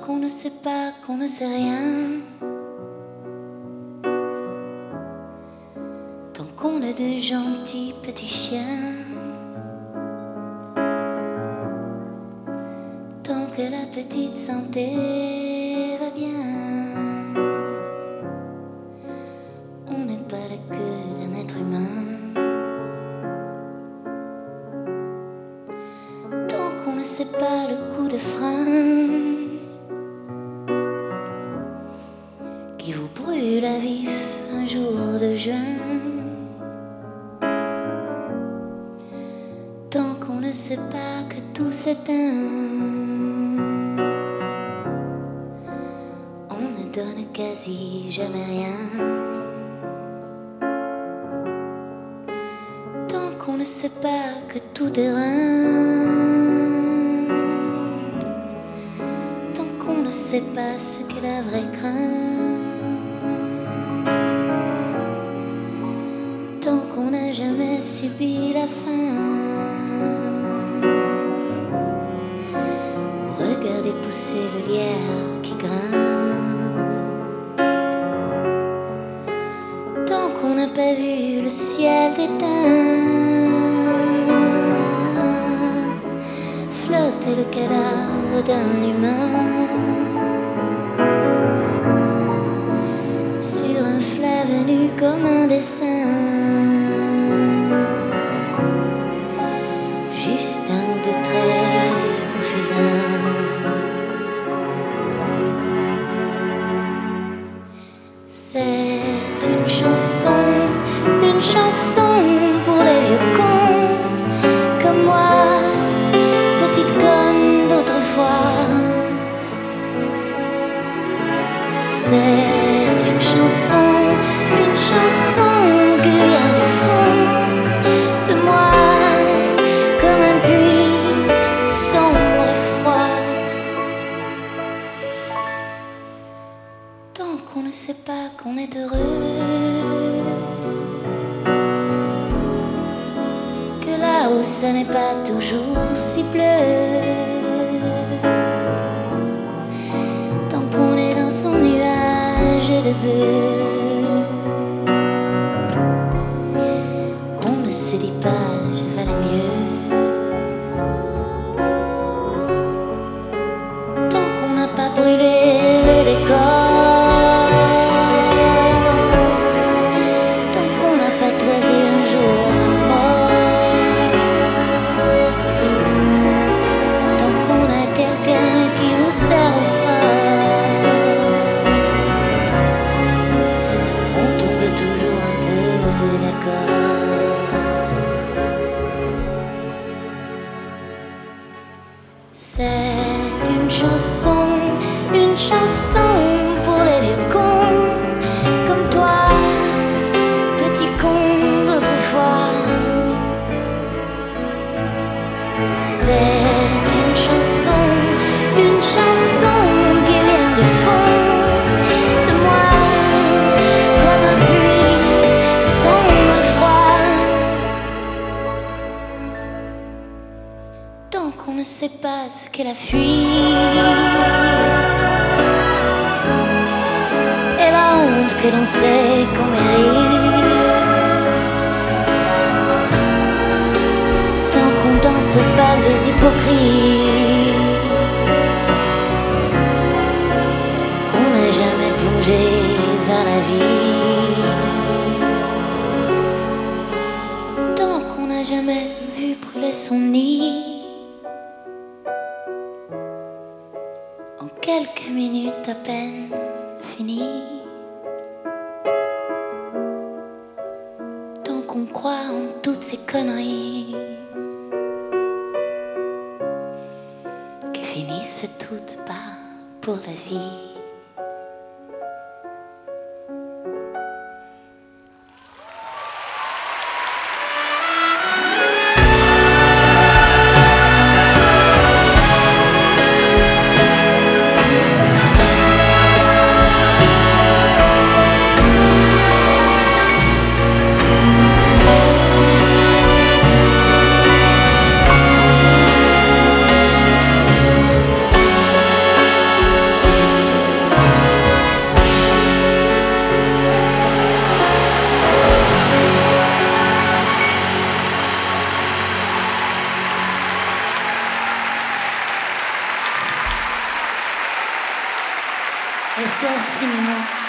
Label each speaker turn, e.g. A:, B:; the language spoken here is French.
A: qu'on ne sait pas, qu'on ne sait rien, tant qu'on est de gentils petits chiens, tant que la petite santé va bien, on n'est pas la queue d'un être humain. Tant qu'on ne sait pas le coup de frein qui vous brûle à vif un jour de juin, tant qu'on ne sait pas que tout s'éteint, on ne donne quasi jamais rien. Tant qu'on ne sait pas que tout déreinte, tant qu'on ne sait pas ce qu'est la vraie crainte, tant qu'on n'a jamais subi la faim, ou regardez pousser le lierre qui grimpe, tant qu'on n'a pas vu le ciel d'éteint, flotter le cadavre d'un humain sur un fleuve nu comme un dessin, juste un ou deux traits au fusain. C'est une chanson pour les vieux cons comme moi, petite conne d'autrefois. C'est une chanson que vient du fond de moi, comme un puits sombre et froid. Tant qu'on ne sait pas qu'on est heureux, que là-haut ça n'est pas toujours si bleu, tant qu'on est dans son nuage de bœuf, qu'on ne se dit pas je valais mieux, tant qu'on n'a pas brûlé le décor, tant qu'on n'a pas toisé un jour la mort, tant qu'on a quelqu'un qui vous serre fort, on tombe toujours un peu d'accord. C'est une chanson pour les vieux cons comme toi, petit con d'autrefois. C'est une chanson qui vient du fond de moi, comme un puits sombre et froid. Tant qu'on ne sait pas ce qu'est la fuite et la honte que l'on sait qu'on mérite, tant qu'on danse au bal des hypocrites, qu'on n'a jamais plongé vers la vie, tant qu'on n'a jamais vu brûler son nid en quelques minutes à peine finies, tant qu'on croit en toutes ces conneries qui finissent toutes pas pour la vie.
B: Merci infiniment.